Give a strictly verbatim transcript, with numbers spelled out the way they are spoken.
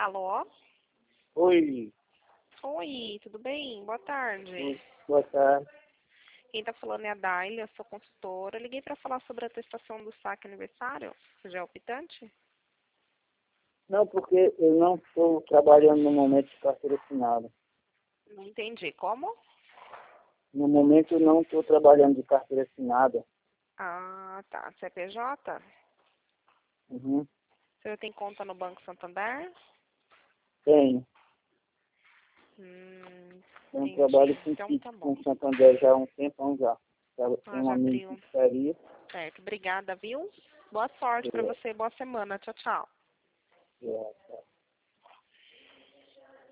Alô? Oi, Oi, tudo bem? Boa tarde. oi, boa tarde. Quem está falando é a Daile, eu sou consultora. Eu liguei para falar sobre a atestação do saque aniversário. Você já é optante? Não, porque eu não estou trabalhando no momento de carteira assinada. Não entendi. Como? No momento eu não estou trabalhando de carteira assinada. Ah, tá. C P J? Uhum. Você tem conta no Banco Santander? Tenho. Hum, Eu trabalho entendi. com Então kit tá bom. com Santander já há um tempão já. Eu Ah, tenho um já amigo que abriu. estaria. Certo. Obrigada, viu? Boa sorte para É, você. Boa semana. Tchau, tchau. é,